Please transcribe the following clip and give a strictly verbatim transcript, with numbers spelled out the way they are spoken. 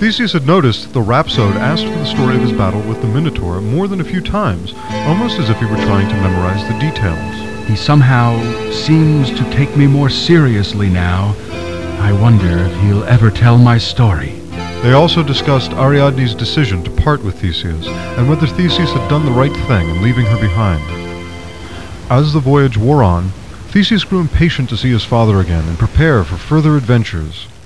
Theseus had noticed that the rhapsode asked for the story of his battle with the Minotaur more than a few times, almost as if he were trying to memorize the details. He somehow seems to take me more seriously now. I wonder if he'll ever tell my story. They also discussed Ariadne's decision to part with Theseus, and whether Theseus had done the right thing in leaving her behind. As the voyage wore on, Theseus grew impatient to see his father again and prepare for further adventures.